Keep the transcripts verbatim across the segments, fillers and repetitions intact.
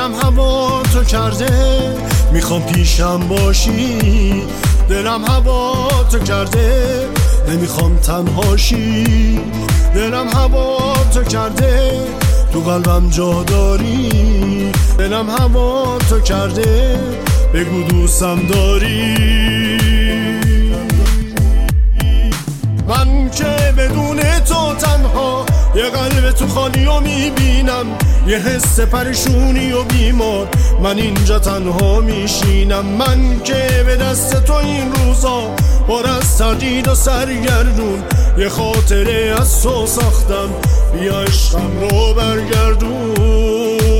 دلم هوا تو کرده میخوام پیشم باشی، دلم هوا تو کرده نمیخوام تنهاشی، دلم هوا تو کرده تو قلبم جا داری، دلم هوا تو کرده بگو دوستم داری. من که بدون تو تنها یه قلب تو خالی و میبینم، یه حس پریشونی و بیمار من اینجا تنها میشینم. من که به دست تو این روزا پر از تردید و سرگردون، یه خاطره از تو ساختم بیا عشقم رو برگردون.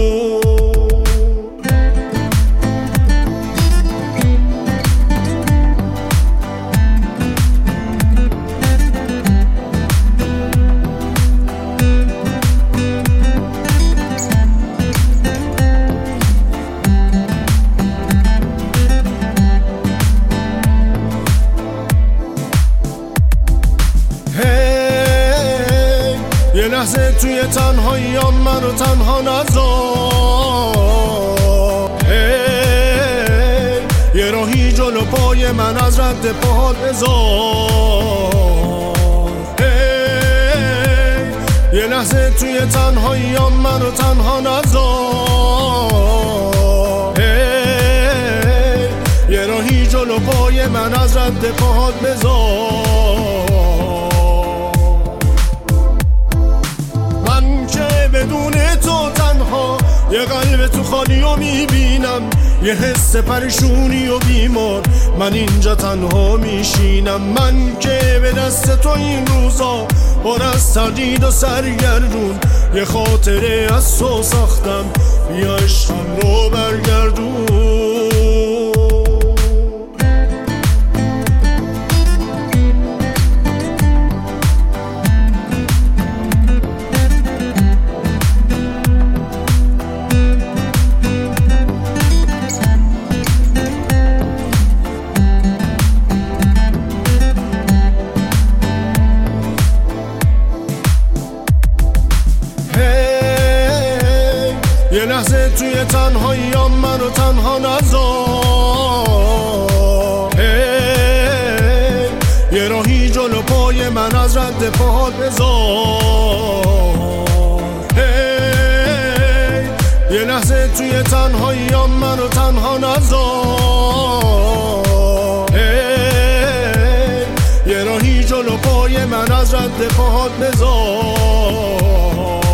یه لحظه توی تنهاییام منو تنها نذار، یه راهی جلو پای من از رد پاهات بذار. یه لحظه توی تنهاییام منو تنها نذار، یه راهی جلو پای من از رد پاهات بذار. بدون تو تنها یه قلب تو خالی و میبینم، یه حس پریشونی و بیمار من اینجا تنها میشینم. من که به دست تو این روزا پر از تردید و سرگردون، یه خاطره از تو ساختم بیا عشقم رو برگردون. یه لحظه توی تنهاییام منو تنها نذار، یه راهی جلو پای من از رد پاهات بذار. یه لحظه توی تنهاییام منو تنها نذار، یه راهی جلو پای من از رد پاهات بذار.